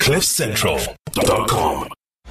CliffCentral.com.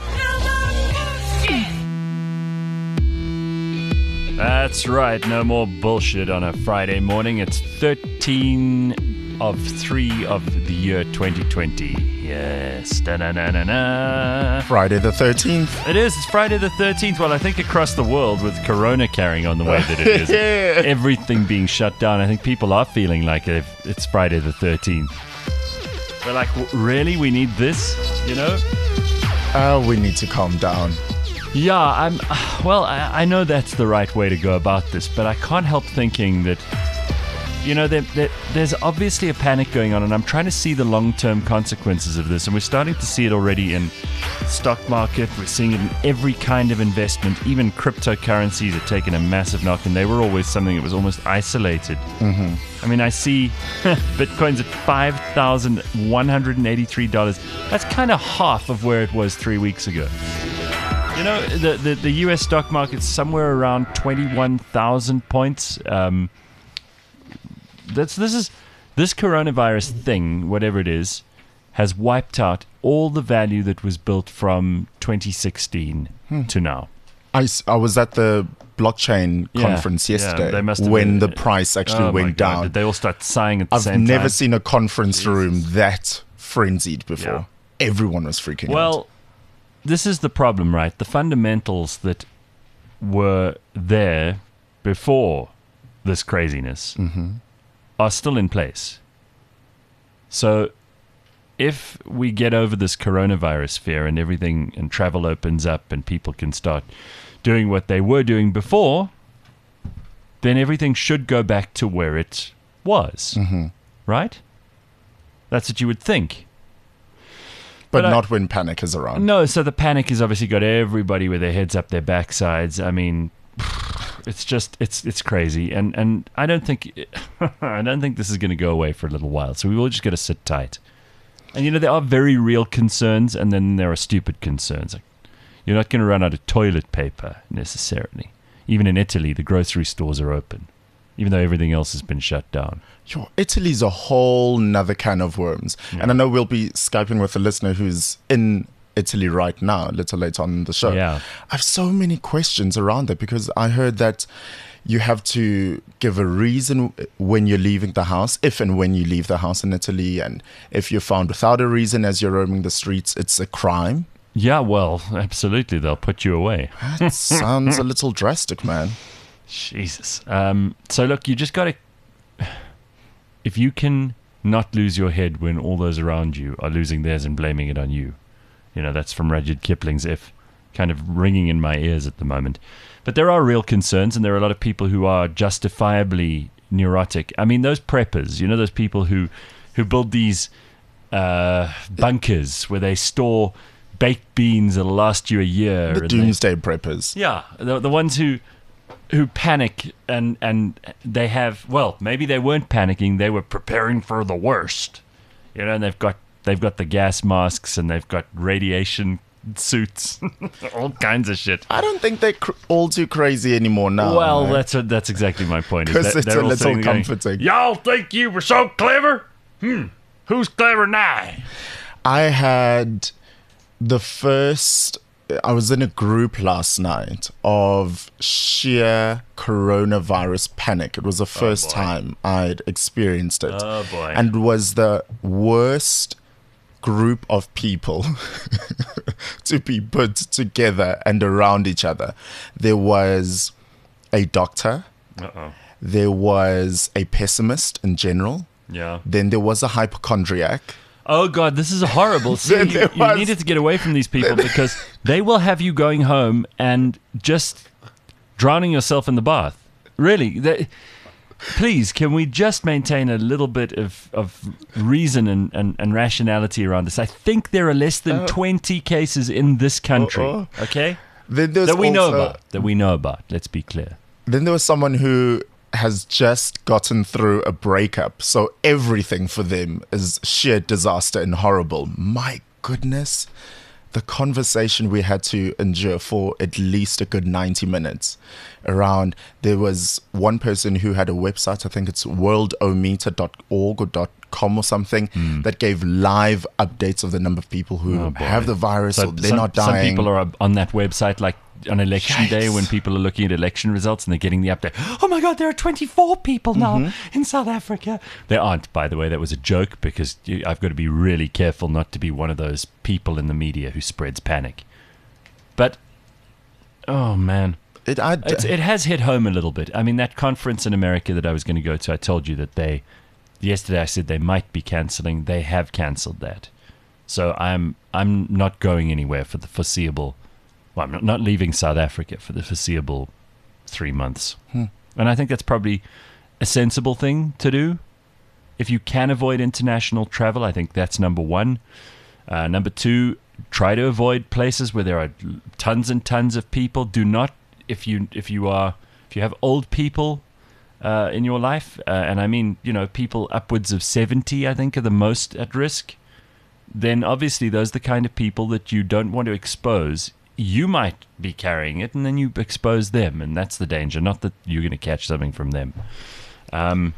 That's right, no more bullshit on a Friday morning. It's 13 of 3 of the year 2020. Yes, da-na-na-na-na. Friday the 13th. It is, it's Friday the 13th. Well, I think across the world with Corona carrying on the way that it is, everything being shut down, I think people are feeling like it's Friday the 13th. We're like, really? We need this? You know? We need to calm down. Yeah, I know that's the right way to go about this, but I can't help thinking that, you know, there's obviously a panic going on, and I'm trying to see the long-term consequences of this, and we're starting to see it already in the stock market. We're seeing it in every kind of investment. Even cryptocurrencies have taken a massive knock, and they were always something that was almost isolated. Mm-hmm. I mean, I see Bitcoin's at $5,183. That's kind of half of where it was 3 weeks ago. You know, the U.S. stock market's somewhere around 21,000 points. This coronavirus thing, whatever it is, has wiped out all the value that was built from 2016 to now. I was at the blockchain conference yesterday when the price actually went down. Did they all start sighing at the same time? I've never seen a conference room that frenzied before. Yeah. Everyone was freaking out. Well, this is the problem, right? The fundamentals that were there before this craziness are still in place. So if we get over this coronavirus fear and everything, and travel opens up and people can start doing what they were doing before, then everything should go back to where it was, right? That's what you would think. But not when panic is around. No, so the panic has obviously got everybody with their heads up their backsides. I mean, it's just it's crazy, and I don't think this is going to go away for a little while. So we all just got to sit tight. And you know, there are very real concerns, and then there are stupid concerns. Like, you're not going to run out of toilet paper necessarily. Even in Italy, the grocery stores are open, even though everything else has been shut down. Italy's a whole nother can of worms. Yeah. And I know we'll be Skyping with a listener who's in Italy right now, a little later on in the show. Yeah. I have so many questions around it, because I heard that you have to give a reason when you're leaving the house, if and when you leave the house in Italy. And if you're found without a reason as you're roaming the streets, it's a crime. Yeah, well, absolutely. They'll put you away. That sounds a little drastic, man. Jesus. So look, you just got to... If you can not lose your head when all those around you are losing theirs and blaming it on you. You know, that's from Rudyard Kipling's If, kind of ringing in my ears at the moment. But there are real concerns, and there are a lot of people who are justifiably neurotic. I mean, those preppers, you know, those people who build these bunkers where they store baked beans that'll last you a year. The doomsday preppers. Yeah, the ones who panic and they have, well, maybe they weren't panicking, they were preparing for the worst. You know, and they've got the gas masks, and they've got radiation suits, all kinds of shit. I don't think they're all too crazy anymore now. Well, right? that's exactly my point. Because it's a little comforting. Y'all think you were so clever? Who's clever now? I had I was in a group last night of sheer coronavirus panic. It was the first time I'd experienced it. Oh, boy. And it was the worst group of people to be put together and around each other. There was a doctor. There was a pessimist in general. Yeah. Then there was a hypochondriac. Oh, God, this is horrible. See, you needed to get away from these people, because they will have you going home and just drowning yourself in the bath. Really. Please, can we just maintain a little bit of reason and rationality around this? I think there are less than 20 cases in this country, okay? That we know about. Let's be clear. Then there was someone who has just gotten through a breakup, so everything for them is sheer disaster and horrible. My goodness. the conversation we had to endure for at least a good 90 minutes around, there was one person who had a website, I think it's worldometer.org or .com or something, that gave live updates of the number of people who have the virus or they're not dying. Some people are on that website like on election day when people are looking at election results and they're getting the update. Oh my God, there are 24 people now in South Africa. There aren't, by the way. That was a joke because I've got to be really careful not to be one of those people in the media who spreads panic. But, oh man, it has hit home a little bit. I mean, that conference in America that I was going to go to, I told you that yesterday I said they might be cancelling. They have cancelled that. So I'm not going anywhere for the foreseeable. Well, I'm not leaving South Africa for the foreseeable 3 months. And I think that's probably a sensible thing to do. If you can avoid international travel, I think that's number one. Number two, try to avoid places where there are tons and tons of people. Do not, if you have old people in your life, and I mean, people upwards of 70, I think, are the most at risk, then obviously those are the kind of people that you don't want to expose. You might be carrying it, and then you expose them, and that's the danger. Not that you're going to catch something from them. I'm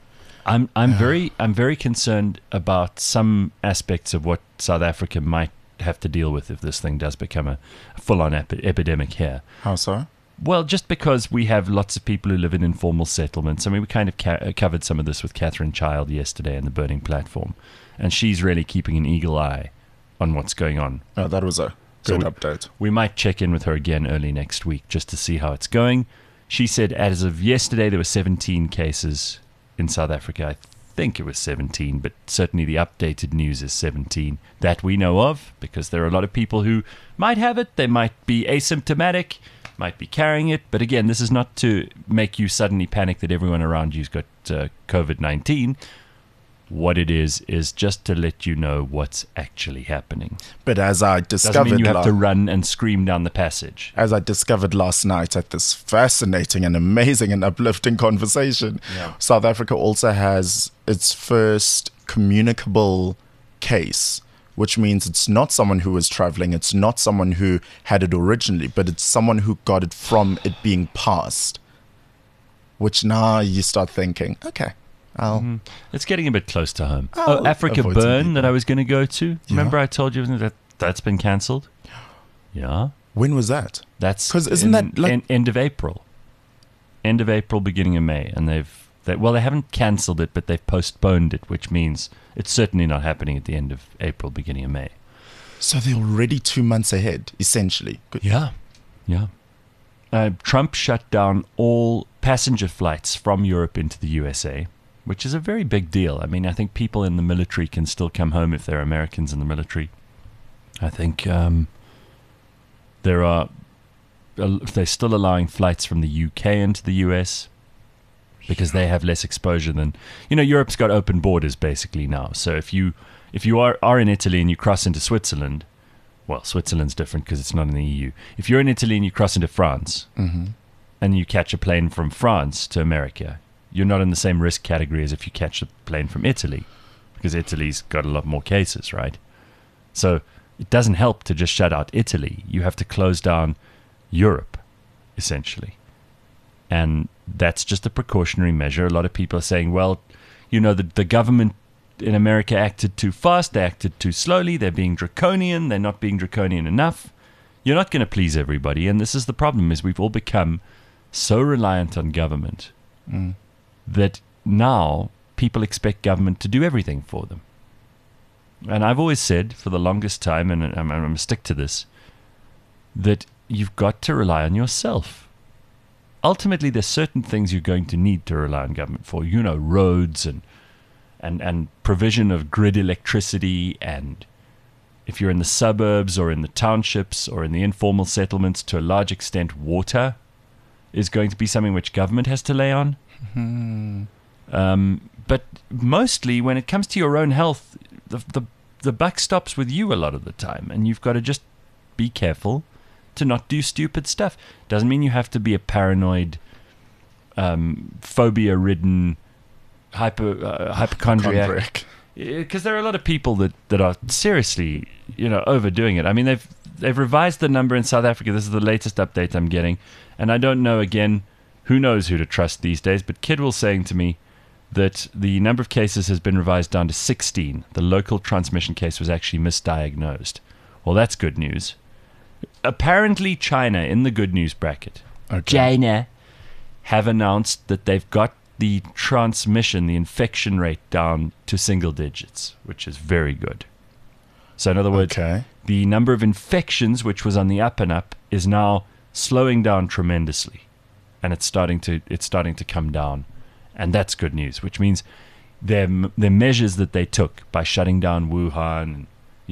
very concerned about some aspects of what South Africa might have to deal with if this thing does become a full-on epidemic here. How so? Well, just because we have lots of people who live in informal settlements. I mean, we kind of covered some of this with Catherine Child yesterday in the Burning Platform, and she's really keeping an eagle eye on what's going on. Oh, that was a good update. We might check in with her again early next week just to see how it's going. She said as of yesterday there were 17 cases in South Africa. I think it was 17, but certainly the updated news is 17 that we know of, because there are a lot of people who might have it. They might be asymptomatic, might be carrying it. But again, this is not to make you suddenly panic that everyone around you's got COVID-19. What it is just to let you know what's actually happening. But as I discovered, doesn't mean you have to run and scream down the passage. As I discovered last night at this fascinating and amazing and uplifting conversation, South Africa also has its first communicable case, which means it's not someone who was traveling, it's not someone who had it originally, but it's someone who got it from it being passed. Which now you start thinking, okay. It's getting a bit close to home. Africa Burn that I was going to go to. Remember I told you that's been cancelled? Yeah. When was that? That's 'cause isn't that like end of April? End of April, beginning of May, and they haven't cancelled it, but they've postponed it, which means it's certainly not happening at the end of April, beginning of May. So they're already 2 months ahead, essentially. Good. Yeah. Trump shut down all passenger flights from Europe into the USA, which is a very big deal. I mean, I think people in the military can still come home if they're Americans in the military. I think they're still allowing flights from the UK into the US because they have less exposure than... Europe's got open borders basically now. So if you are in Italy and you cross into Switzerland, well, Switzerland's different because it's not in the EU. If you're in Italy and you cross into France and you catch a plane from France to America, you're not in the same risk category as if you catch a plane from Italy, because Italy's got a lot more cases, right? So it doesn't help to just shut out Italy. You have to close down Europe, essentially. And that's just a precautionary measure. A lot of people are saying, well, the government in America acted too fast, they acted too slowly, they're being draconian, they're not being draconian enough. You're not going to please everybody, and this is the problem, is we've all become so reliant on government that now people expect government to do everything for them. And I've always said for the longest time, and I'm going to stick to this, that you've got to rely on yourself. Ultimately, there's certain things you're going to need to rely on government for. Roads and provision of grid electricity, and if you're in the suburbs or in the townships or in the informal settlements, to a large extent, water is going to be something which government has to lay on. But mostly, when it comes to your own health, the buck stops with you a lot of the time, and you've got to just be careful to not do stupid stuff. Doesn't mean you have to be a paranoid, phobia-ridden, hypochondriac. because there are a lot of people that are seriously, overdoing it. I mean, they've revised the number in South Africa. This is the latest update I'm getting, and I don't know. Again, who knows who to trust these days? But Kidwell saying to me that the number of cases has been revised down to 16. The local transmission case was actually misdiagnosed. Well, that's good news. Apparently, China in the good news bracket. Okay. China have announced that they've got the transmission, the infection rate down to single digits, which is very good. So in other words, the number of infections, which was on the up and up, is now slowing down tremendously, and it's starting to come down, and that's good news. Which means their measures that they took by shutting down Wuhan,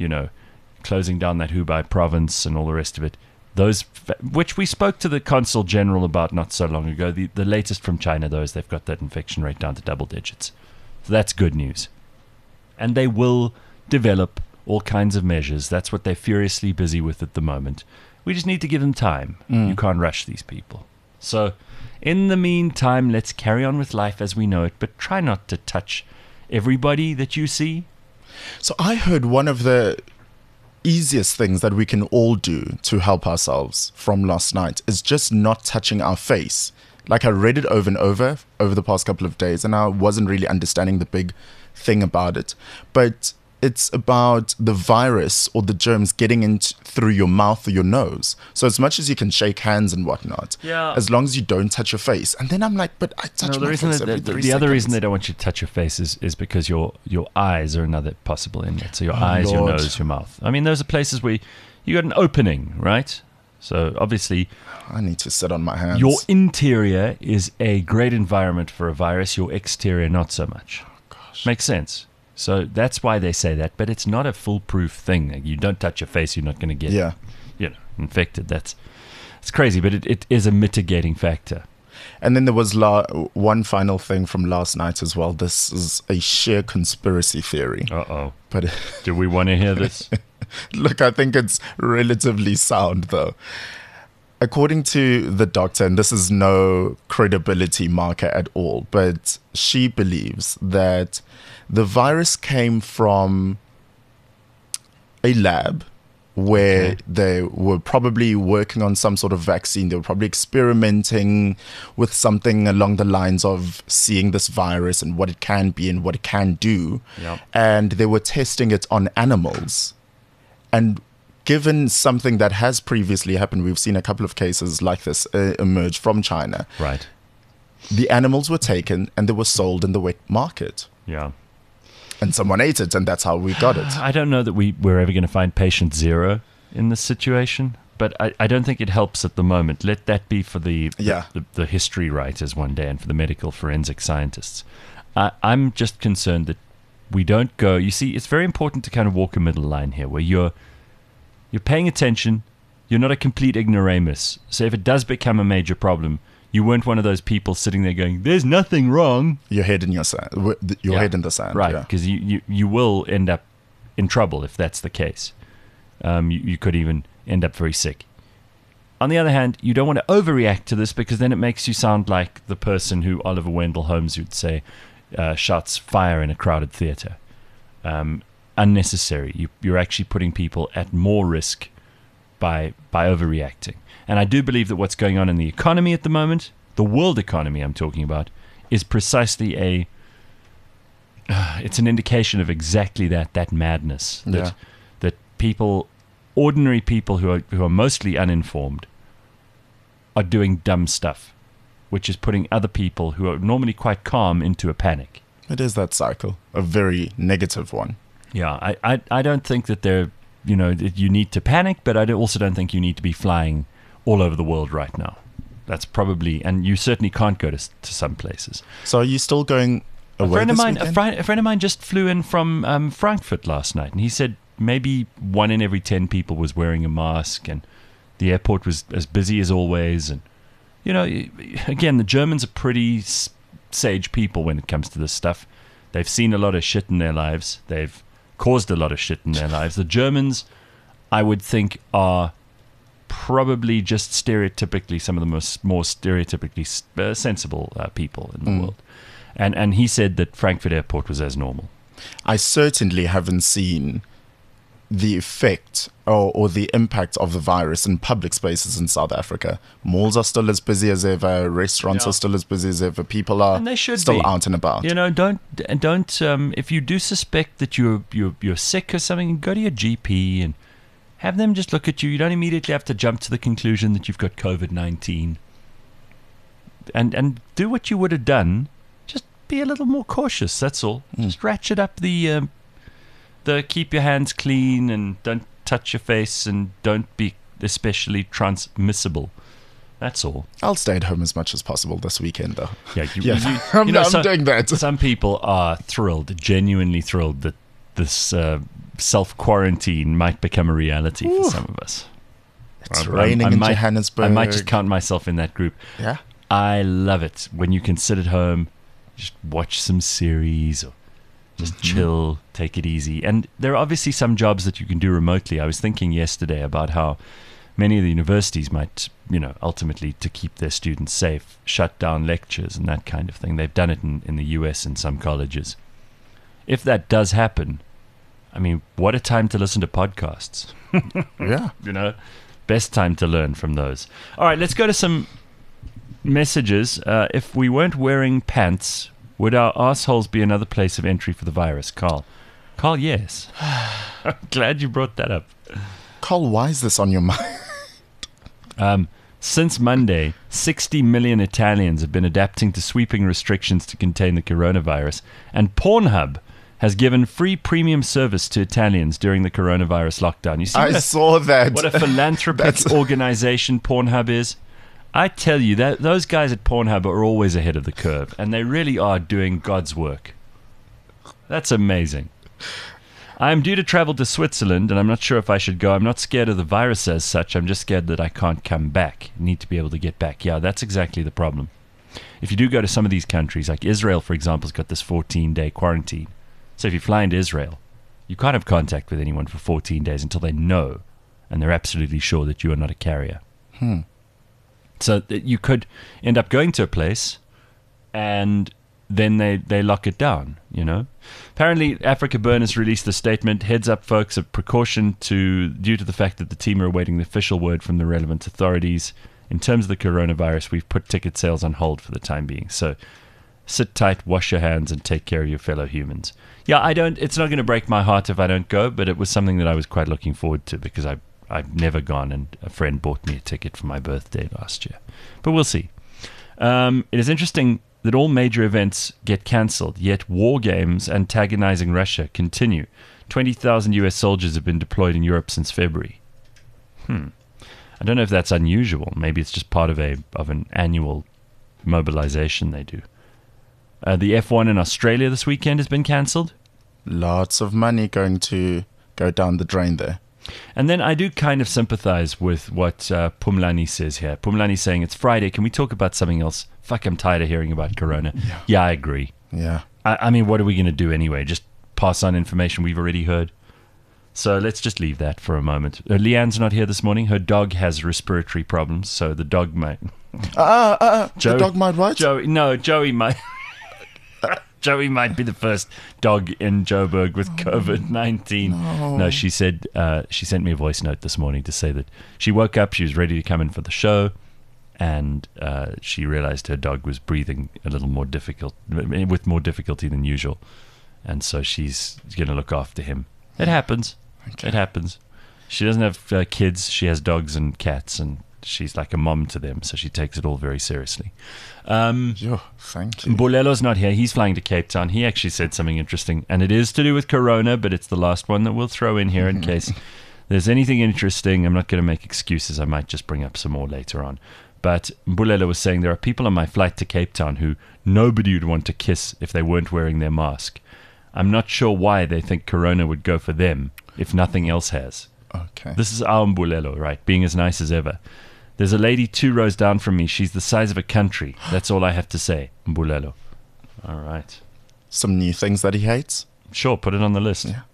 closing down that Hubei province and all the rest of it, those which we spoke to the consul general about not so long ago. The latest from China, though, is they've got that infection rate down to double digits. So that's good news, and they will develop all kinds of measures. That's what they're furiously busy with at the moment. We just need to give them time. You can't rush these people. So in the meantime, let's carry on with life as we know it, but try not to touch everybody that you see. So I heard one of the easiest things that we can all do to help ourselves from last night is just not touching our face. Like, I read it over and over the past couple of days, and I wasn't really understanding the big thing about it. But it's about the virus or the germs getting in through your mouth or your nose. So as much as you can shake hands and whatnot, as long as you don't touch your face. And then I'm like, but I touch my face every 3 seconds. The other reason they don't want you to touch your face is because your eyes are another possible inlet. So your eyes, your nose, your mouth. I mean, those are places where you got an opening, right? So obviously, I need to sit on my hands. Your interior is a great environment for a virus. Your exterior, not so much. Oh, gosh. Makes sense. So that's why they say that, but it's not a foolproof thing. You don't touch your face, you're not going to get infected. That's crazy, but it is a mitigating factor. And then there was one final thing from last night as well. This is a sheer conspiracy theory. Uh-oh. But do we want to hear this? Look, I think it's relatively sound, though. According to the doctor, and this is no credibility marker at all, but she believes that the virus came from a lab where they were probably working on some sort of vaccine. They were probably experimenting with something along the lines of seeing this virus and what it can be and what it can do. Yep. And they were testing it on animals. And given something that has previously happened, we've seen a couple of cases like this emerge from China. Right. The animals were taken and they were sold in the wet market. Yeah. And someone ate it, and that's how we got it. I don't know that we're ever going to find patient zero in this situation, but I don't think it helps at the moment. Let that be for the history writers one day and for the medical forensic scientists. I'm just concerned that we don't go... You see, it's very important to kind of walk a middle line here, where you're paying attention, you're not a complete ignoramus. So if it does become a major problem, you weren't one of those people sitting there going, "There's nothing wrong." Your head in your sand, head in the sand, right? Because you will end up in trouble if that's the case. You could even end up very sick. On the other hand, you don't want to overreact to this because then it makes you sound like the person who Oliver Wendell Holmes would say shots fire in a crowded theater. Unnecessary. You're actually putting people at more risk by overreacting. And I do believe that what's going on in the economy at the moment, the world economy I'm talking about, is precisely it's an indication of exactly that madness. That people, ordinary people who are mostly uninformed, are doing dumb stuff, which is putting other people who are normally quite calm into a panic. It is that cycle, a very negative one. Yeah, I don't think that that you need to panic, but I also don't think you need to be flying all over the world right now. That's probably, and you certainly can't go to some places. So are you still going away this weekend? A friend of mine just flew in from Frankfurt last night, and he said maybe 1 in every 10 people was wearing a mask, and the airport was as busy as always. And again, the Germans are pretty sage people when it comes to this stuff. They've seen a lot of shit in their lives. They've caused a lot of shit in their lives. The Germans, I would think, are probably just stereotypically some of the more stereotypically sensible people in the world. And he said that Frankfurt Airport was as normal. I certainly haven't seen the effect or the impact of the virus in public spaces in South Africa. Malls are still as busy as ever. Restaurants are still as busy as ever. People are And they should still be. out and about. You know, don't. If you do suspect that you're sick or something, go to your GP and have them just look at you. You don't immediately have to jump to the conclusion that you've got COVID-19. And do what you would have done. Just be a little more cautious. That's all. Just ratchet up the keep your hands clean and don't touch your face and don't be especially transmissible. That's all. I'll stay at home as much as possible this weekend, though. Yeah, I'm doing that. Some people are thrilled, genuinely thrilled that this self-quarantine might become a reality for some of us. It's raining in Johannesburg. I might just count myself in that group. Yeah. I love it when you can sit at home, just watch some series or just chill, take it easy. And there are obviously some jobs that you can do remotely. I was thinking yesterday about how many of the universities might, ultimately, to keep their students safe, shut down lectures and that kind of thing. They've done it in the US in some colleges. If that does happen, I mean, what a time to listen to podcasts. Yeah. Best time to learn from those. All right, let's go to some messages. If we weren't wearing pants, would our assholes be another place of entry for the virus? Carl, yes. I'm glad you brought that up. Carl, why is this on your mind? Since Monday, 60 million Italians have been adapting to sweeping restrictions to contain the coronavirus, and Pornhub has given free premium service to Italians during the coronavirus lockdown. You see, I saw that. What a philanthropic organization Pornhub is. I tell you, that those guys at Pornhub are always ahead of the curve, and they really are doing God's work. That's amazing. I'm due to travel to Switzerland, and I'm not sure if I should go. I'm not scared of the virus as such. I'm just scared that I can't come back. I need to be able to get back. Yeah, that's exactly the problem. If you do go to some of these countries, like Israel, for example, has got this 14-day quarantine. So if you fly into Israel, you can't have contact with anyone for 14 days until they know, and they're absolutely sure that you are not a carrier. So you could end up going to a place and then they lock it down, Apparently, Africa Burn has released a statement, heads up folks, of precaution due to the fact that the team are awaiting the official word from the relevant authorities. In terms of the coronavirus, we've put ticket sales on hold for the time being. So sit tight, wash your hands, and take care of your fellow humans. Yeah, it's not going to break my heart if I don't go, but it was something that I was quite looking forward to because I've never gone, and a friend bought me a ticket for my birthday last year. But we'll see. It is interesting that all major events get cancelled, yet war games antagonizing Russia continue. 20,000 US soldiers have been deployed in Europe since February. I don't know if that's unusual. Maybe it's just part of an annual mobilization they do. The F1 in Australia this weekend has been cancelled. Lots of money going to go down the drain there. And then I do kind of sympathize with what Pumlani says here. Pumlani's saying, it's Friday. Can we talk about something else? Fuck, I'm tired of hearing about Corona. Yeah, I agree. Yeah. I mean, what are we going to do anyway? Just pass on information we've already heard? So let's just leave that for a moment. Leanne's not here this morning. Her dog has respiratory problems, so the dog might... the dog might what? Joey might... Joey might be the first dog in Joburg with COVID-19. No, she said she sent me a voice note this morning to say that she woke up, she was ready to come in for the show, and she realized her dog was breathing a little more with more difficulty than usual, and so she's going to look after him. It happens. Okay. It happens. She doesn't have kids. She has dogs and cats, and she's like a mom to them, so she takes it all very seriously. Thank you. Bulelo's not here. He's flying to Cape Town. He actually said something interesting, and it is to do with Corona, but it's the last one that we'll throw in here in case there's anything interesting. I'm not going to make excuses. I might just bring up some more later on. But Bulelo was saying there are people on my flight to Cape Town who nobody would want to kiss if they weren't wearing their mask. I'm not sure why they think Corona would go for them if nothing else has. Okay. This is our Mbulelo, right? Being as nice as ever. There's a lady 2 rows down from me. She's the size of a country. That's all I have to say. Mbulelo. All right. Some new things that he hates? Sure, put it on the list. Yeah.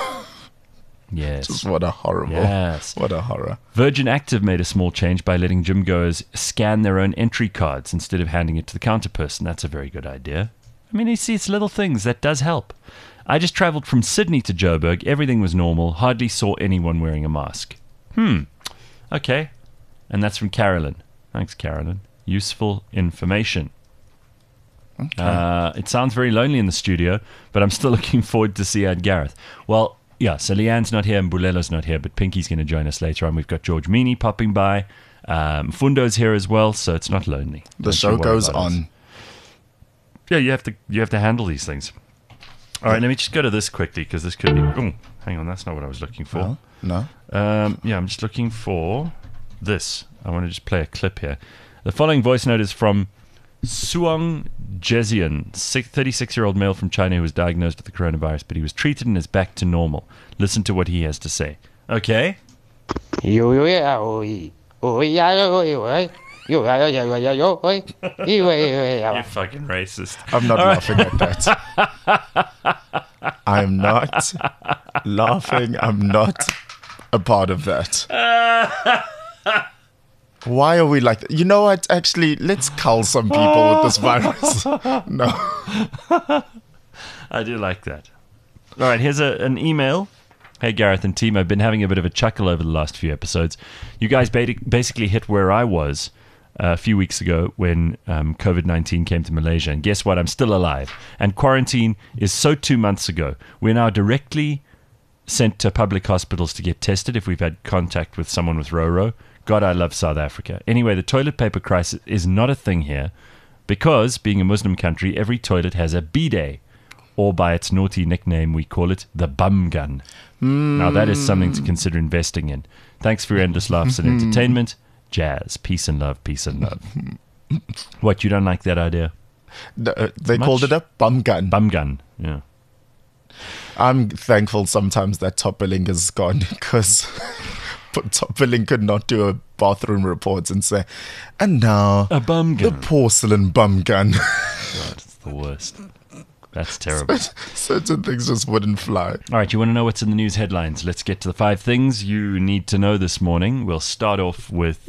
Yes. Just what a horrible. Yes. What a horror. Virgin Active made a small change by letting gym goers scan their own entry cards instead of handing it to the counter person. That's a very good idea. I mean, you see, it's little things. That does help. I just traveled from Sydney to Joburg. Everything was normal. Hardly saw anyone wearing a mask. Okay. And that's from Carolyn. Thanks, Carolyn. Useful information. Okay. It sounds very lonely in the studio, but I'm still looking forward to see Gareth. Well, yeah, so Leanne's not here and Bulelo's not here, but Pinky's going to join us later on. We've got George Meany popping by. Fundo's here as well, so it's not lonely. The show goes on. Yeah, you have to handle these things. All right, let me just go to this quickly because this could be. Oh, hang on, that's not what I was looking for. Well, no. Yeah, I'm just looking for this. I want to just play a clip here. The following voice note is from Suong Jezian, 36-year-old male from China who was diagnosed with the coronavirus, but he was treated and is back to normal. Listen to what he has to say. Okay? You fucking racist. I'm not laughing at that. I'm not laughing. I'm not a part of that. Why are we like that? You know what? Actually, let's cull some people with this virus. No. I do like that. All right, here's an email. Hey, Gareth and team, I've been having a bit of a chuckle over the last few episodes. You guys basically hit where I was a few weeks ago when COVID-19 came to Malaysia. And guess what? I'm still alive. And quarantine is so 2 months ago. We're now directly sent to public hospitals to get tested if we've had contact with someone with Roro. God, I love South Africa. Anyway, the toilet paper crisis is not a thing here because, being a Muslim country, every toilet has a bidet, or by its naughty nickname, we call it the bum gun. Now, that is something to consider investing in. Thanks for your endless laughs and entertainment. Jazz. Peace and love. Peace and love. What, you don't like that idea? They called it a bum gun. Bum gun, yeah. I'm thankful sometimes that Top Billing is gone because Top Billing could not do a bathroom report and say, and now a bum gun. The porcelain bum gun. God, it's the worst. That's terrible. Certain things just wouldn't fly. All right, you want to know what's in the news headlines? Let's get to the 5 things you need to know this morning. We'll start off with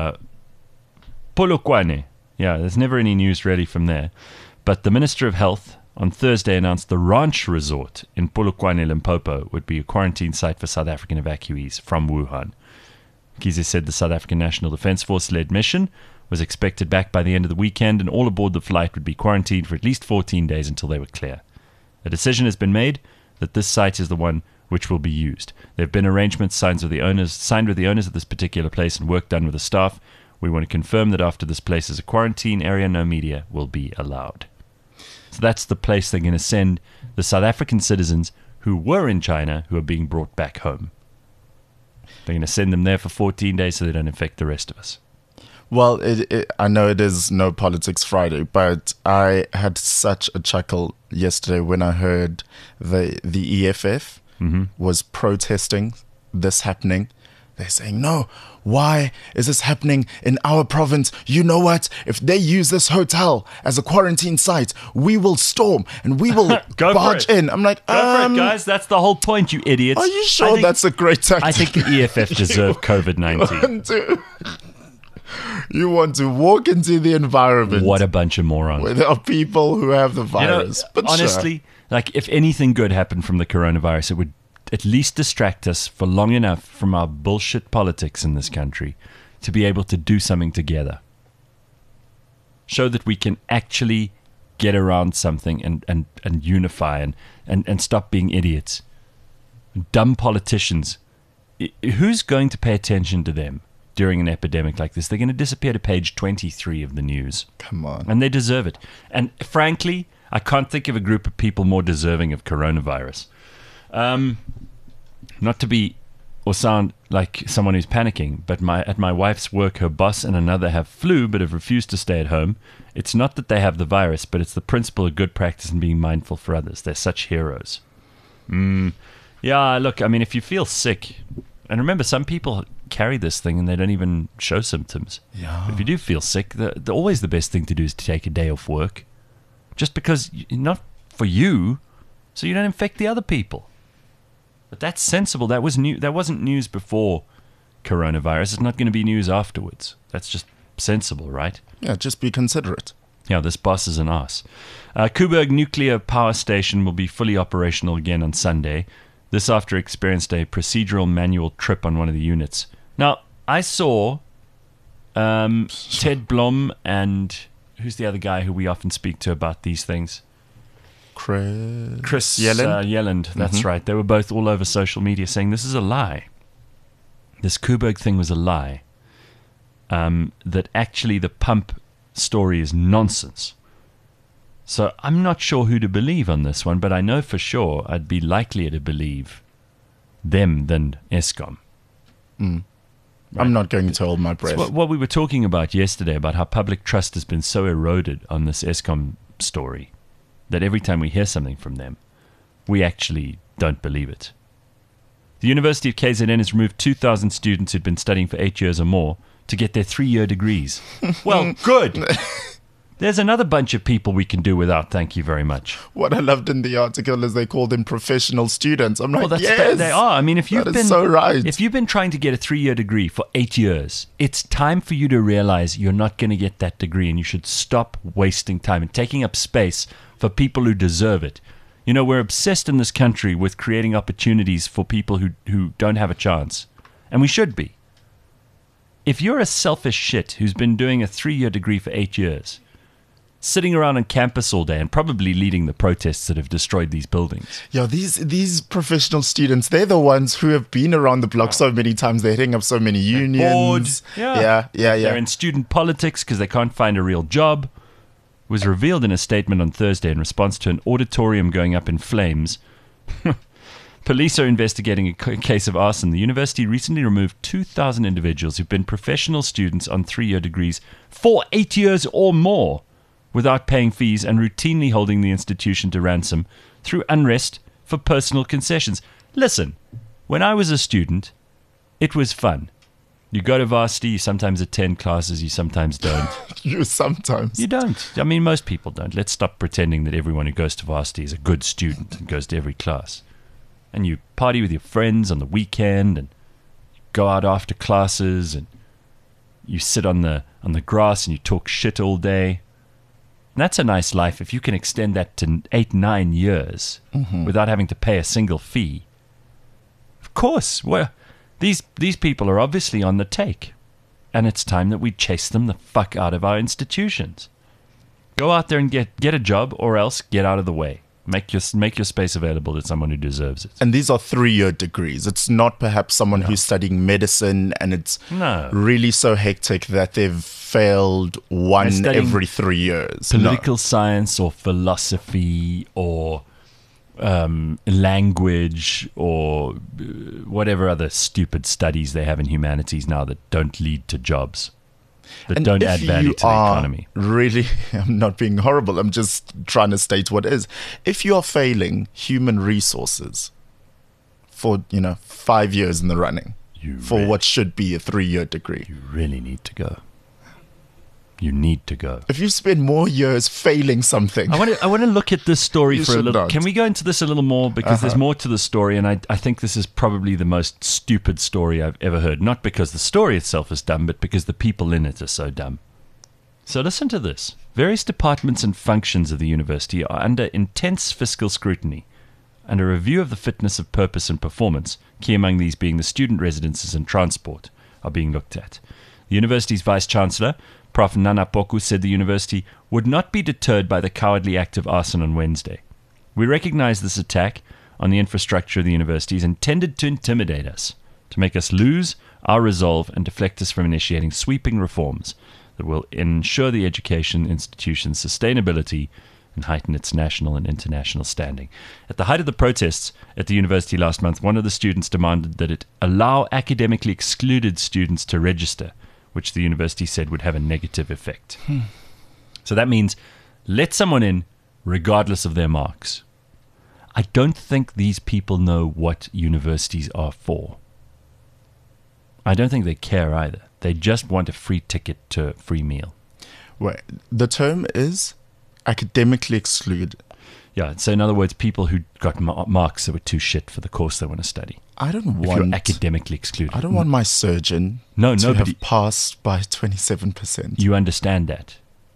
Polokwane. Yeah, there's never any news really from there. But the Minister of Health on Thursday announced the Ranch Resort in Polokwane, Limpopo would be a quarantine site for South African evacuees from Wuhan. Kize said the South African National Defence Force-led mission was expected back by the end of the weekend, and all aboard the flight would be quarantined for at least 14 days until they were clear. A decision has been made that this site is the one which will be used. There have been arrangements signed with the owners of this particular place and work done with the staff. We want to confirm that after this place is a quarantine area, no media will be allowed. So that's the place they're going to send the South African citizens who were in China who are being brought back home. They're going to send them there for 14 days so they don't infect the rest of us. Well, I know it is No Politics Friday, but I had such a chuckle yesterday when I heard the EFF was protesting this happening. They're saying, no, why is this happening in our province? You know what? If they use this hotel as a quarantine site, we will storm and we will barge in. I'm like, Go for it, guys. That's the whole point, you idiots. Are you sure that's a great tactic? I think the EFF deserve COVID-19. You want to walk into the environment. What a bunch of morons. Where there are people who have the virus. But honestly, like if anything good happened from the coronavirus, it would at least distract us for long enough from our bullshit politics in this country to be able to do something together. Show that we can actually get around something and unify and stop being idiots. Dumb politicians. Who's going to pay attention to them during an epidemic like this? They're going to disappear to page 23 of the news. Come on. And they deserve it. And frankly, I can't think of a group of people more deserving of coronavirus. Not to be or sound like someone who's panicking, but at my wife's work, her boss and another have flu but have refused to stay at home. It's not that they have the virus, but it's the principle of good practice and being mindful for others. They're such heroes. Yeah, look, I mean, if you feel sick, and remember, some people carry this thing and they don't even show symptoms. Yeah. If you do feel sick, always the best thing to do is to take a day off work. Just because, not for you, so you don't infect the other people. But that's sensible. That was new. That wasn't news before coronavirus. It's not going to be news afterwards. That's just sensible, right? Yeah, just be considerate. Yeah, this boss is an ass. Koeberg Nuclear Power Station will be fully operational again on Sunday. This after experienced a procedural manual trip on one of the units. Now, I saw Ted Blom and who's the other guy who we often speak to about these things? Chris Yelland. Yelland, that's right. They were both all over social media saying this is a lie. This Koeberg thing was a lie. That actually the pump story is nonsense. So I'm not sure who to believe on this one, but I know for sure I'd be likelier to believe them than Eskom. Right. I'm not going to hold my breath. So what we were talking about yesterday, about how public trust has been so eroded on this Eskom story, that every time we hear something from them, we actually don't believe it. The University of KZN has removed 2,000 students who'd been studying for 8 years or more to get their 3-year degrees. Well, good. There's another bunch of people we can do without, thank you very much. What I loved in the article is they called them professional students. I'm like, yes, they are. I mean, if you've been so right. If you've been trying to get a 3-year degree for 8 years, it's time for you to realize you're not going to get that degree, and you should stop wasting time and taking up space for people who deserve it. You know, we're obsessed in this country with creating opportunities for people who don't have a chance, and we should be. If you're a selfish shit who's been doing a 3-year degree for 8 years, sitting around on campus all day and probably leading the protests that have destroyed these buildings. Yeah, these professional students, they're the ones who have been around the block so many times. They're hitting up so many unions. Yeah. They're in student politics because they can't find a real job. It was revealed in a statement on Thursday in response to an auditorium going up in flames. Police are investigating a case of arson. The university recently removed 2,000 individuals who've been professional students on 3-year degrees for 8 years or more, without paying fees and routinely holding the institution to ransom through unrest for personal concessions. Listen, when I was a student, it was fun. You go to varsity, you sometimes attend classes, you sometimes don't. You sometimes. You don't. I mean, most people don't. Let's stop pretending that everyone who goes to varsity is a good student and goes to every class. And you party with your friends on the weekend and go out after classes and you sit on the grass and you talk shit all day. That's a nice life if you can extend that to 8-9 years without having to pay a single fee. Of course, well, these people are obviously on the take, and it's time that we chase them the fuck out of our institutions. Go out there and get a job, or else get out of the way. Make your space available to someone who deserves it. And these are 3-year degrees. It's not perhaps someone who's studying medicine and it's really so hectic that they've failed one every 3 years. Political science or philosophy or language or whatever other stupid studies they have in humanities now that don't lead to jobs. That don't add value to the economy. Really, I'm not being horrible. I'm just trying to state what is. If you are failing human resources for 5 years in the running for what should be a 3-year degree, you really need to go. You need to go. If you spend more years failing something, I want to look at this story for a little. Can we go into this a little more, because there's more to the story, and I think this is probably the most stupid story I've ever heard. Not because the story itself is dumb, but because the people in it are so dumb. So listen to this. Various departments and functions of the university are under intense fiscal scrutiny, and a review of the fitness of purpose and performance, key among these being the student residences and transport, are being looked at. The university's vice-chancellor, Prof. Nana Poku, said the university would not be deterred by the cowardly act of arson on Wednesday. We recognize this attack on the infrastructure of the university is intended to intimidate us, to make us lose our resolve and deflect us from initiating sweeping reforms that will ensure the education institution's sustainability and heighten its national and international standing. At the height of the protests at the university last month, one of the students demanded that it allow academically excluded students to register, which the university said would have a negative effect. So that means let someone in regardless of their marks. I don't think these people know what universities are for. I don't think they care either. They just want a free ticket to a free meal. Wait, the term is academically excluded. Yeah, so in other words, people who got marks that were too shit for the course they want to study. I don't want... If you're academically excluded. I don't want my surgeon to have passed by 27%. You understand that.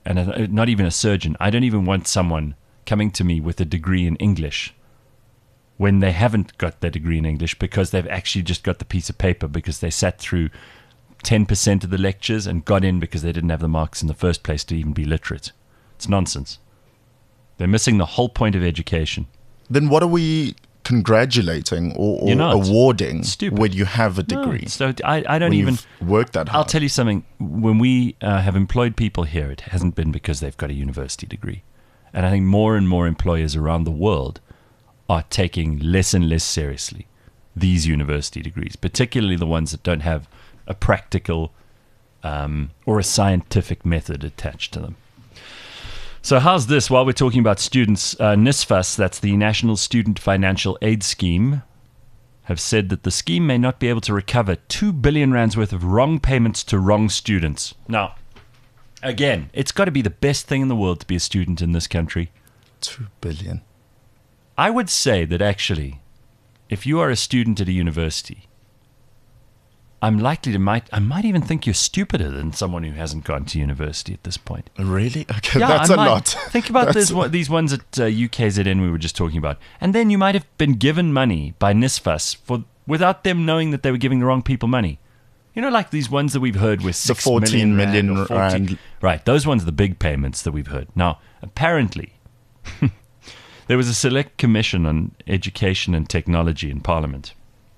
and not even a surgeon. I don't even want someone coming to me with a degree in English when they haven't got their degree in English, because they've actually just got the piece of paper because they sat through 10% of the lectures and got in because they didn't have the marks in the first place to even be literate. It's nonsense. They're missing the whole point of education. Then what are we congratulating or awarding when you have a degree? No, so I don't even work that hard. I'll tell you something. When we have employed people here, it hasn't been because they've got a university degree. And I think more and more employers around the world are taking less and less seriously these university degrees, particularly the ones that don't have a practical or a scientific method attached to them. So how's this? While we're talking about students, NSFAS, that's the National Student Financial Aid Scheme, have said that the scheme may not be able to recover 2 billion rands worth of wrong payments to wrong students. Now, again, it's got to be the best thing in the world to be a student in this country. 2 billion. I would say that actually, if you are a student at a university, I might even think you're stupider than someone who hasn't gone to university at this point. Really? Okay, yeah, that's a lot. Think about these ones at UKZN we were just talking about. And then you might have been given money by NSFAS without them knowing that they were giving the wrong people money. You know, like these ones that we've heard with 6 14 million rand. Right, those ones are the big payments that we've heard. Now, apparently, there was a select commission on education and technology in Parliament.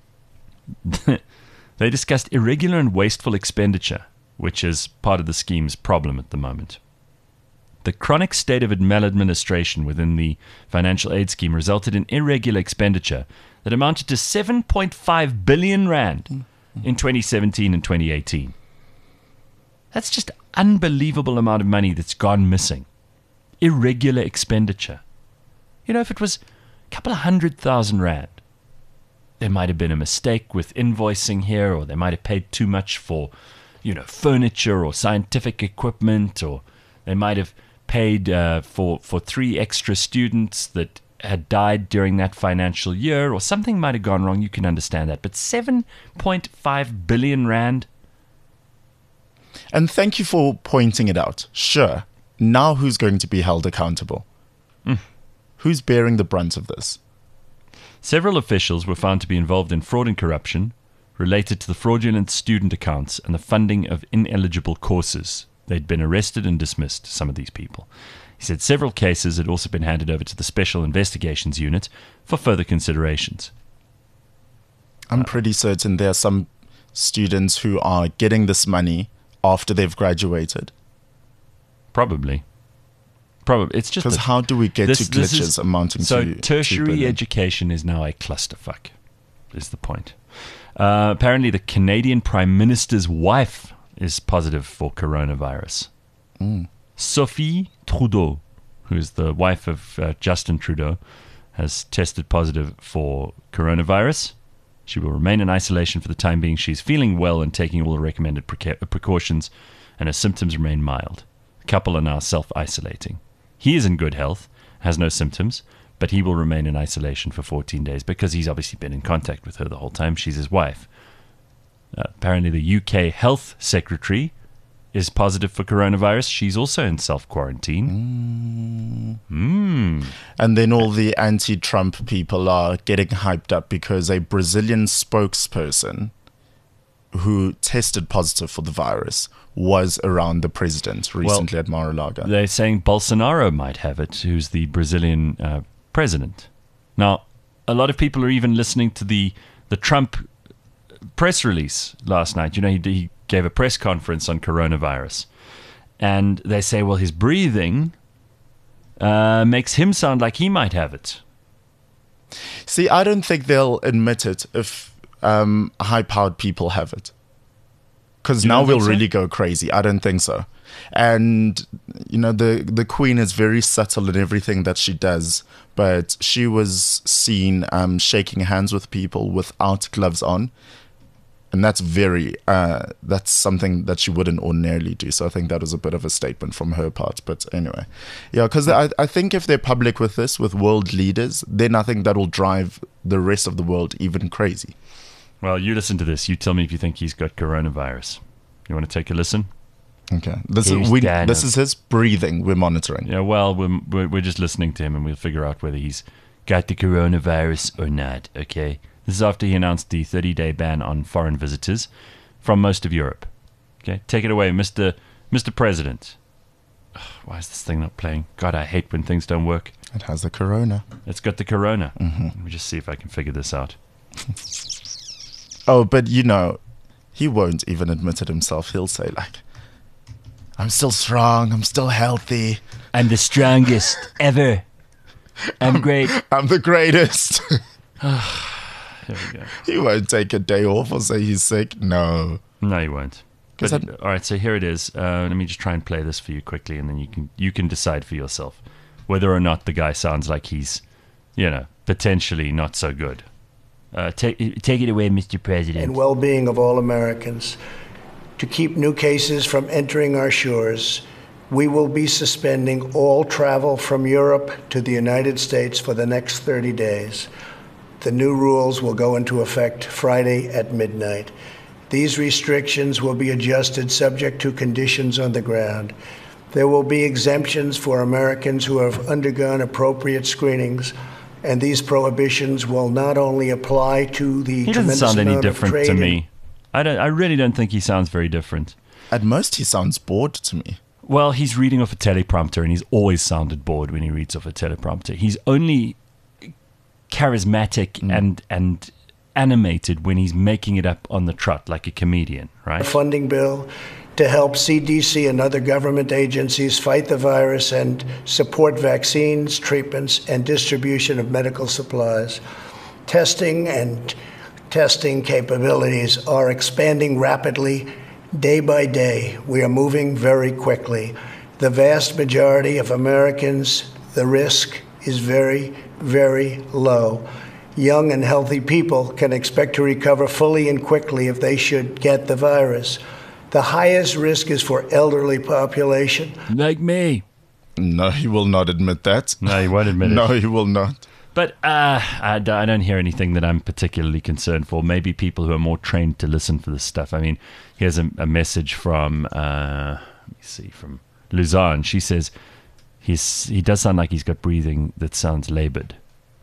They discussed irregular and wasteful expenditure, which is part of the scheme's problem at the moment. The chronic state of maladministration within the financial aid scheme resulted in irregular expenditure that amounted to 7.5 billion rand in 2017 and 2018. That's just unbelievable amount of money that's gone missing. Irregular expenditure. You know, if it was a couple of 100,000 rand, there might have been a mistake with invoicing here, or they might have paid too much for, furniture or scientific equipment, or they might have paid for 3 extra students that had died during that financial year, or something might have gone wrong. You can understand that. But 7.5 billion rand. And thank you for pointing it out. Sure. Now who's going to be held accountable? Who's bearing the brunt of this? Several officials were found to be involved in fraud and corruption related to the fraudulent student accounts and the funding of ineligible courses. They'd been arrested and dismissed, some of these people. He said several cases had also been handed over to the Special Investigations Unit for further considerations. I'm pretty certain there are some students who are getting this money after they've graduated. Probably. It's just because how do we get to glitches amounting to... So tertiary education is now a clusterfuck, is the point. Apparently the Canadian Prime Minister's wife is positive for coronavirus. Sophie Trudeau, who is the wife of Justin Trudeau, has tested positive for coronavirus. She will remain in isolation for the time being. She's feeling well and taking all the recommended precautions, and her symptoms remain mild. The couple are now self-isolating. He is in good health, has no symptoms, but he will remain in isolation for 14 days because he's obviously been in contact with her the whole time. She's his wife. Apparently the UK Health Secretary is positive for coronavirus. She's also in self-quarantine. And then all the anti-Trump people are getting hyped up because a Brazilian spokesperson who tested positive for the virus was around the president recently at Mar-a-Lago. They're saying Bolsonaro might have it, who's the Brazilian president. Now, a lot of people are even listening to the Trump press release last night. He gave a press conference on coronavirus. And they say, well, his breathing makes him sound like he might have it. See, I don't think they'll admit it if high-powered people have it. Because now we'll really go crazy. I don't think so. And, the Queen is very subtle in everything that she does. But she was seen shaking hands with people without gloves on. And that's that's something that she wouldn't ordinarily do. So I think that was a bit of a statement from her part. But anyway, yeah, because I think if they're public with this, with world leaders, then I think that will drive the rest of the world even crazy. Well, you listen to this. You tell me if you think he's got coronavirus. You want to take a listen? Okay. This Here's is Dan. this is his breathing we're monitoring. Yeah, well, we're just listening to him, and we'll figure out whether he's got the coronavirus or not, okay? This is after he announced the 30-day ban on foreign visitors from most of Europe. Okay, take it away, Mr. President. Ugh, why is this thing not playing? God, I hate when things don't work. It has the corona. It's got the corona. Let me just see if I can figure this out. Oh, but you know, he won't even admit it himself. He'll say like, I'm still strong, I'm still healthy. I'm the strongest ever. I'm great. I'm the greatest. Here we go. He won't take a day off or say he's sick. No. No, you won't. But, all right, so here it is. Let me just try and play this for you quickly, and then you can decide for yourself whether or not the guy sounds like he's, potentially not so good. Take it away, Mr. President. And well-being of all Americans. To keep new cases from entering our shores, we will be suspending all travel from Europe to the United States for the next 30 days. The new rules will go into effect Friday at midnight. These restrictions will be adjusted subject to conditions on the ground. There will be exemptions for Americans who have undergone appropriate screenings, and these prohibitions will not only apply to the He doesn't tremendous sound any amount of different trade to in- me. I really don't think he sounds very different. At most, he sounds bored to me. Well, he's reading off a teleprompter, and he's always sounded bored when he reads off a teleprompter. He's only charismatic and animated when he's making it up on the trot like a comedian, right? funding bill to help CDC and other government agencies fight the virus and support vaccines, treatments, and distribution of medical supplies. Testing capabilities are expanding rapidly day by day. We are moving very quickly. The vast majority of Americans, the risk is very, very low. Young and healthy people can expect to recover fully and quickly if they should get the virus. The highest risk is for elderly population. Like me. No, he will not admit that. No, he won't admit it. No, he will not. But I don't hear anything that I'm particularly concerned for. Maybe people who are more trained to listen for this stuff. I mean, here's a message from, let me see, from Luzanne. She says he does sound like he's got breathing that sounds labored.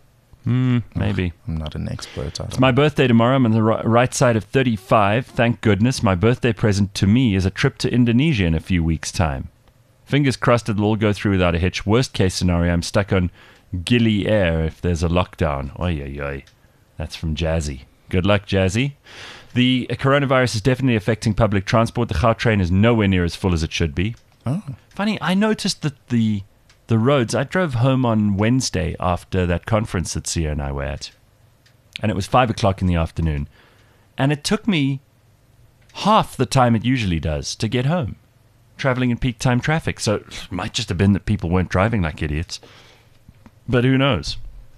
Maybe. I'm not an expert. It's my birthday tomorrow. I'm on the right side of 35. Thank goodness. My birthday present to me is a trip to Indonesia in a few weeks' time. Fingers crossed it'll all go through without a hitch. Worst case scenario, I'm stuck on Gili Air if there's a lockdown. Oy, oy, oy. That's from Jazzy. Good luck, Jazzy. The coronavirus is definitely affecting public transport. The Gautrain is nowhere near as full as it should be. Oh. Funny, I noticed that the roads, I drove home on Wednesday after that conference that Sia and I were at. And it was 5 o'clock in the afternoon. And it took me half the time it usually does to get home, traveling in peak time traffic. So it might just have been that people weren't driving like idiots. But who knows?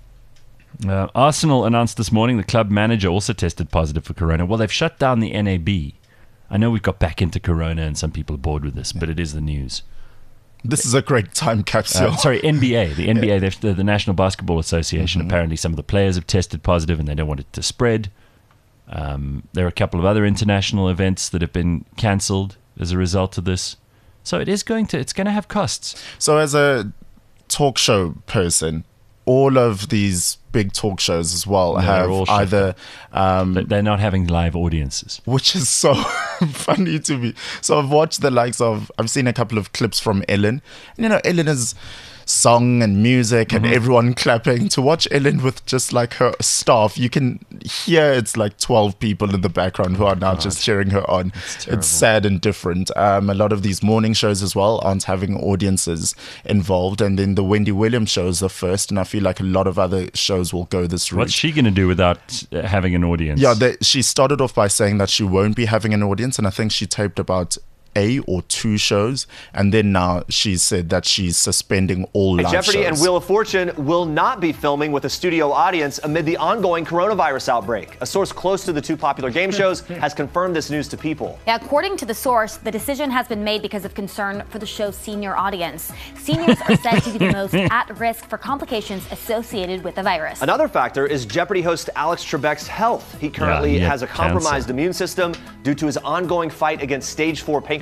Arsenal announced this morning the club manager also tested positive for corona. Well, they've shut down the NAB. I know we've got back into corona and some people are bored with this, but it is the news. This is a great time capsule. NBA. The NBA, the National Basketball Association, apparently some of the players have tested positive and they don't want it to spread. There are a couple of other international events that have been cancelled as a result of this. So it's going to have costs. So as a talk show person, all of these big talk shows as well have either... they're not having live audiences. Which is so funny to me. So I've watched the likes of... I've seen a couple of clips from Ellen. And, Ellen is song and music and everyone clapping. To watch Ellen with just like her staff, you can hear it's like 12 people in the background who are now just cheering her on. It's sad and different. A lot of these morning shows as well aren't having audiences involved. And then the Wendy Williams shows are first. And I feel like a lot of other shows will go this route. What's she going to do without having an audience? Yeah, she started off by saying that she won't be having an audience. And I think she taped about 1 or 2 shows, and then now she said that she's suspending all live Jeopardy shows. and Wheel of Fortune will not be filming with a studio audience amid the ongoing coronavirus outbreak. A source close to the 2 popular game shows has confirmed this news to People. Yeah, according to the source, the decision has been made because of concern for the show's senior audience. Seniors are said to be the most at risk for complications associated with the virus. Another factor is Jeopardy host Alex Trebek's health. He currently has a compromised immune system due to his ongoing fight against stage 4 pancreatitis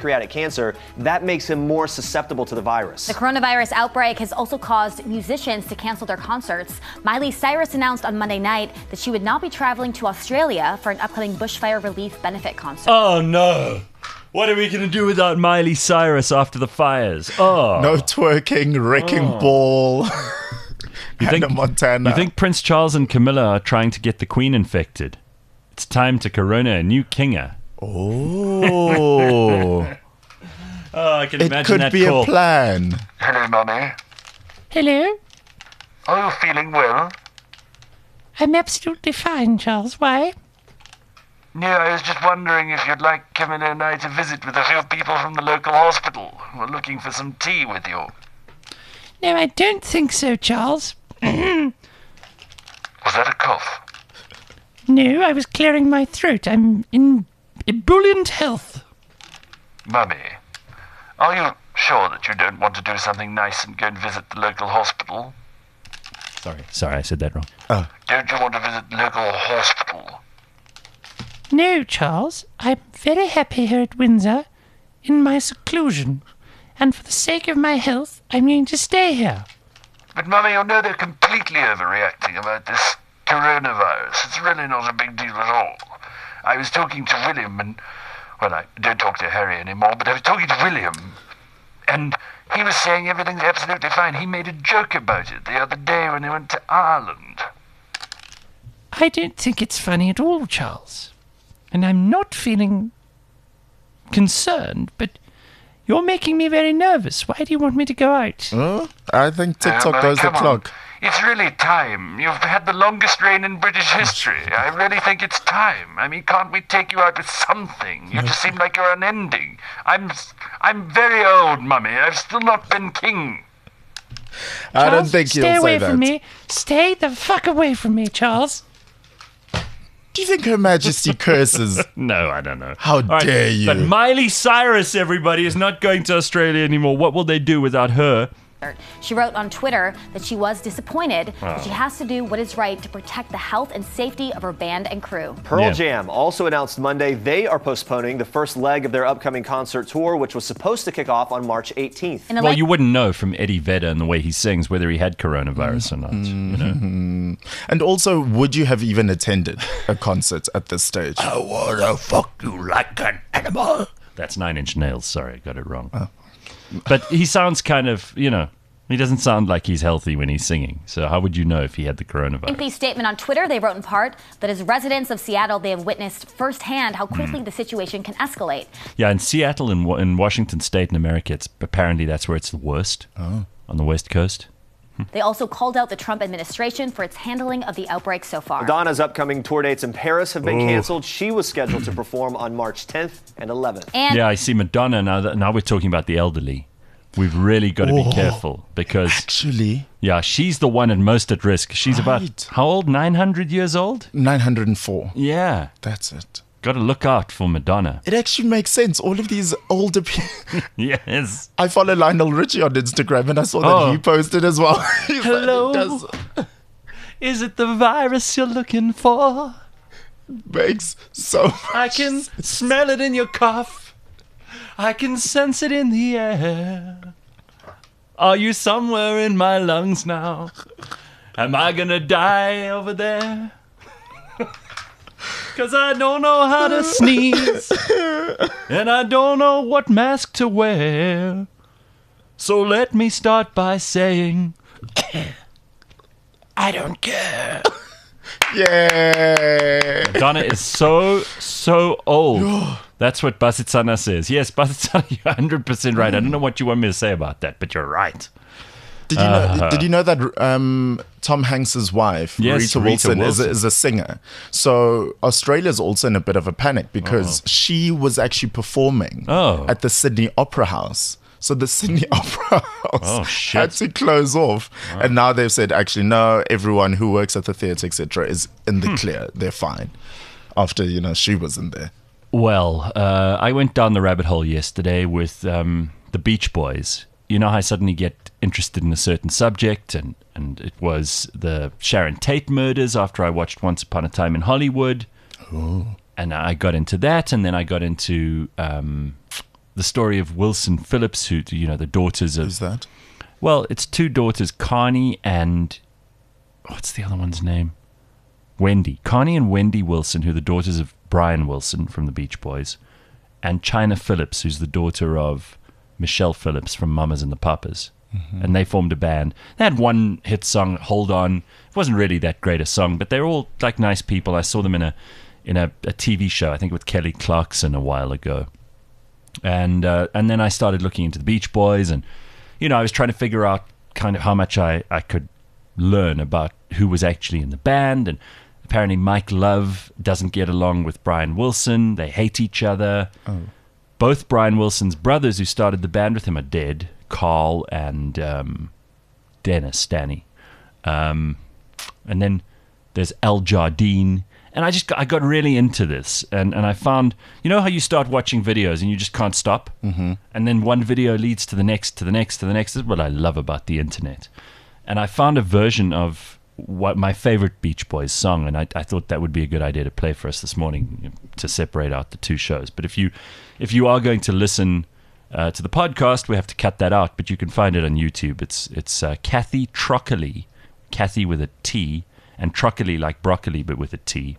pancreatic cancer. That makes him more susceptible to the virus. The coronavirus outbreak has also caused musicians to cancel their concerts. Miley Cyrus announced on Monday night that she would not be traveling to Australia for an upcoming bushfire relief benefit concert. Oh no! What are we going to do without Miley Cyrus after the fires? Oh, No twerking, wrecking ball. Hannah Montana. You think Prince Charles and Camilla are trying to get the Queen infected? It's time to corona a new kinger. Oh. Oh, I can It imagine could that be call. a plan. Hello, Mummy. Hello? Are you feeling well? I'm absolutely fine, Charles. Why? Yeah, I was just wondering if you'd like Camilla and I to visit with a few people from the local hospital. We're looking for some tea with you. No, I don't think so, Charles. Was that a cough? No, I was clearing my throat. I'm in ebullient health. Mummy, are you sure that you don't want to do something nice and go and visit the local hospital? Sorry, I said that wrong. Don't you want to visit the local hospital? No, Charles. I'm very happy here at Windsor, in my seclusion. And for the sake of my health, I'm going to stay here. But, Mummy, you know they're completely overreacting about this coronavirus. It's really not a big deal at all. I was talking to William and... Well, I don't talk to Harry anymore, but I was talking to William. And he was saying everything's absolutely fine. He made a joke about it the other day when he went to Ireland. I don't think it's funny at all, Charles. And I'm not feeling concerned, but you're making me very nervous. Why do you want me to go out? Huh? I think TikTok Mummy, goes the come on. clock. It's really time. You've had the longest reign in British history. I really think it's time. I mean, can't we take you out with something? You just seem like you're unending. I'm very old, Mummy. I've still not been king. I don't Charles, think stay he'll away say from that. me. Stay the fuck away from me, Charles. Do you think Her Majesty curses? No, I don't know. How All right, dare you? But Miley Cyrus, everybody, is not going to Australia anymore. What will they do without her? She wrote on Twitter that she was disappointed, but she has to do what is right to protect the health and safety of her band and crew. Pearl Yeah. Jam also announced Monday they are postponing the first leg of their upcoming concert tour, which was supposed to kick off on March 18th. In a Well, late- you wouldn't know from Eddie Vedder and the way he sings whether he had coronavirus or not. You know? And also, would you have even attended a concert at this stage? I wanna fuck you like an animal. That's Nine Inch Nails. Sorry, I got it wrong. But he sounds kind of, he doesn't sound like he's healthy when he's singing. So how would you know if he had the coronavirus? lengthy statement on Twitter, they wrote in part that as residents of Seattle, they have witnessed firsthand how quickly the situation can escalate. Yeah, in Seattle and in Washington State in America, apparently that's where it's the worst. On the West Coast. They also called out the Trump administration for its handling of the outbreak so far. Madonna's upcoming tour dates in Paris have been canceled. She was scheduled to perform on March 10th and 11th. And Yeah, I see Madonna now we're talking about the elderly. We've really got to be careful because, Actually, yeah, she's the one most at risk. She's about, Right. how old? 900 years old? 904. Yeah. That's it. Got to look out for Madonna. It actually makes sense. All of these older people. Yes. I follow Lionel Richie on Instagram and I saw that Oh. he posted as well. He's like, Hello. it does, Is it the virus you're looking for? makes so much I can smell it in your cough. I can sense it in the air. Are you somewhere in my lungs now? Am I gonna die over there? 'Cause I don't know how to sneeze. And I don't know what mask to wear. So let me start by saying, I don't care. Yeah. Donna is so old. That's what Basitsana says. Yes, Basitsana, you're 100% right. I don't know what you want me to say about that, but you're right. Did you know that Tom Hanks's wife, Yes, Rita Rita Wilson, Wilson. is a singer? So Australia's also in a bit of a panic because she was actually performing at the Sydney Opera House. So the Sydney Opera House had to close off. And now they've said, actually, no, everyone who works at the theatre, etc., is in the clear. They're fine. After, she was in there. Well, I went down the rabbit hole yesterday with the Beach Boys. You know how I suddenly get interested in a certain subject, and it was the Sharon Tate murders after I watched Once Upon a Time in Hollywood. And I got into that, and then I got into the story of Wilson Phillips, who, you know, the daughters of... Who's that? Well, it's two daughters, Connie and... What's the other one's name? Wendy. Connie and Wendy Wilson, who are the daughters of Brian Wilson from the Beach Boys, and China Phillips, who's the daughter of Michelle Phillips from Mamas and the Papas. And they formed a band. They had one hit song, Hold On. It wasn't really that great a song, but they're all like nice people. I saw them in a TV show, I think with Kelly Clarkson a while ago. And then I started looking into the Beach Boys, and, you know, I was trying to figure out kind of how much I could learn about who was actually in the band. And apparently Mike Love doesn't get along with Brian Wilson. They hate each other. Oh. Both Brian Wilson's brothers who started the band with him are dead, Carl and Dennis, Danny. And then there's Al Jardine. And I got really into this, and I found, you know how you start watching videos and you just can't stop? Mm-hmm. And then one video leads to the next, to the next, to the next. This is what I love about the internet. And I found a version of what my favorite Beach Boys song, and I thought that would be a good idea to play for us this morning to separate out the two shows. But if you are going to listen to the podcast, we have to cut that out, but you can find it on YouTube. It's Kathy Trockley, Kathy with a T, and Trockley like broccoli but with a T.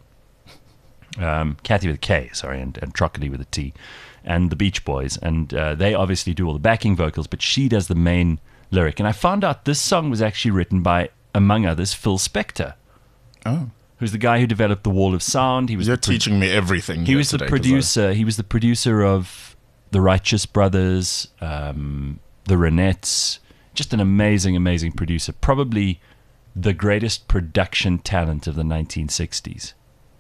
Kathy with a K, sorry, and Trockley with a T, and the Beach Boys, and they obviously do all the backing vocals, but she does the main lyric. And I found out this song was actually written by, among others, Phil Spector. Oh. Who's the guy who developed the Wall of Sound. You're teaching me everything. He was the producer. He was the producer of the Righteous Brothers, the Ronettes. Just an amazing, amazing producer. Probably the greatest production talent of the 1960s.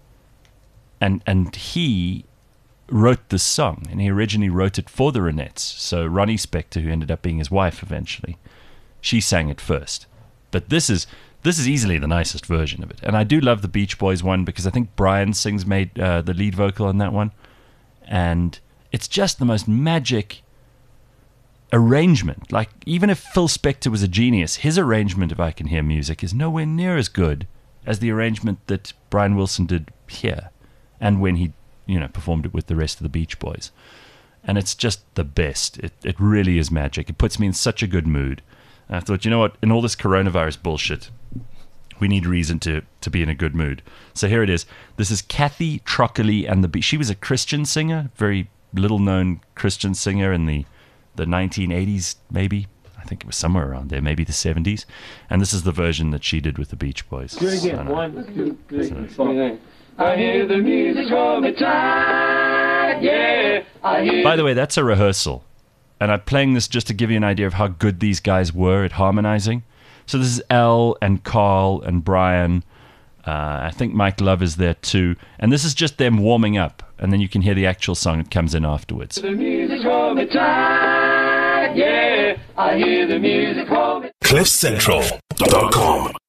And he wrote this song, and he originally wrote it for the Ronettes. So Ronnie Spector, who ended up being his wife eventually, she sang it first. But this is easily the nicest version of it. And I do love the Beach Boys one because I think Brian Sings made the lead vocal on that one. And it's just the most magic arrangement. Like, even if Phil Spector was a genius, his arrangement of I Can Hear Music is nowhere near as good as the arrangement that Brian Wilson did here, and when he, you know, performed it with the rest of the Beach Boys. And it's just the best. It really is magic. It puts me in such a good mood. And I thought, you know what, in all this coronavirus bullshit, we need reason to be in a good mood. So here it is. This is Kathy Trockley and the Beach. She was a Christian singer, very little-known Christian singer in the 1980s, maybe. I think it was somewhere around there, maybe the 70s. And this is the version that she did with the Beach Boys. Do it again. 1, 2, 3, 4. I hear the music from the tide, yeah. By the way, that's a rehearsal. And I'm playing this just to give you an idea of how good these guys were at harmonizing. So this is Al and Carl and Brian. I think Mike Love is there too. And this is just them warming up. And then you can hear the actual song that comes in afterwards. The music from the tide, yeah. I hear the music from the... CliffCentral.com